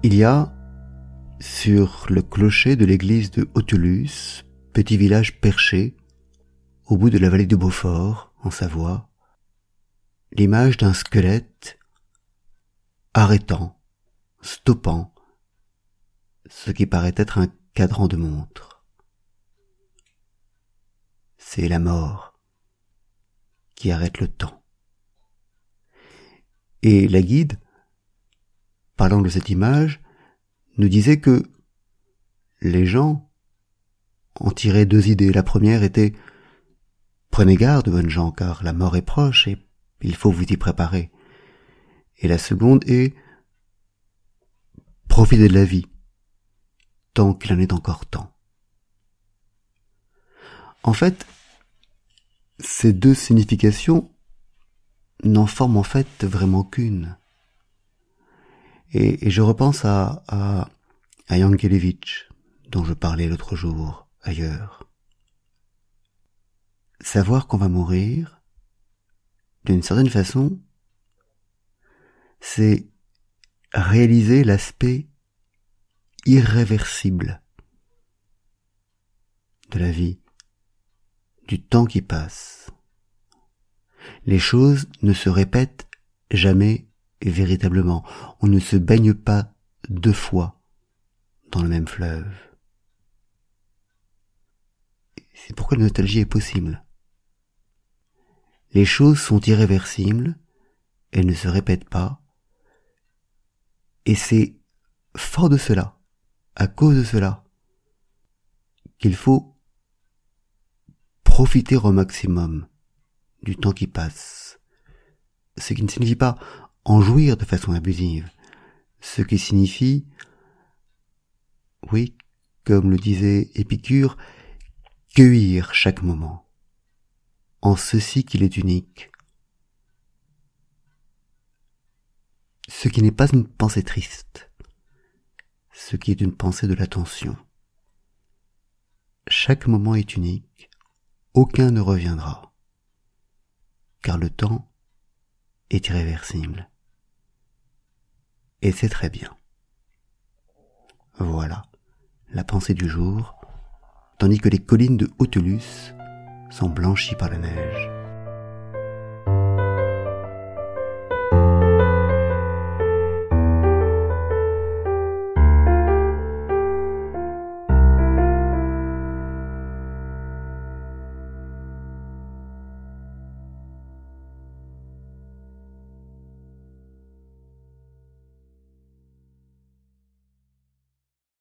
Il y a, sur le clocher de l'église de Hautelus, petit village perché, au bout de la vallée de Beaufort, en Savoie, l'image d'un squelette arrêtant, stoppant, ce qui paraît être un cadran de montre. C'est la mort qui arrête le temps. Et la guide, parlant de cette image, nous disait que les gens en tiraient deux idées. La première était « Prenez garde, bonnes gens, car la mort est proche et il faut vous y préparer. » Et la seconde est « Profitez de la vie, tant qu'il en est encore temps. » En fait, ces deux significations n'en forment en fait vraiment qu'une. Et je repense à Yankelevitch, dont je parlais l'autre jour, ailleurs. Savoir qu'on va mourir, d'une certaine façon, c'est réaliser l'aspect irréversible de la vie, du temps qui passe. Les choses ne se répètent jamais véritablement. On ne se baigne pas deux fois dans le même fleuve. C'est pourquoi la nostalgie est possible. Les choses sont irréversibles, elles ne se répètent pas, et c'est fort de cela, à cause de cela, qu'il faut profiter au maximum du temps qui passe. Ce qui ne signifie pas en jouir de façon abusive, ce qui signifie, oui, comme le disait Épicure, cueillir chaque moment, en ceci qu'il est unique. Ce qui n'est pas une pensée triste, ce qui est une pensée de l'attention. Chaque moment est unique, aucun ne reviendra, car le temps est irréversible. Et c'est très bien. Voilà la pensée du jour, tandis que les collines de Hautelus sont blanchies par la neige.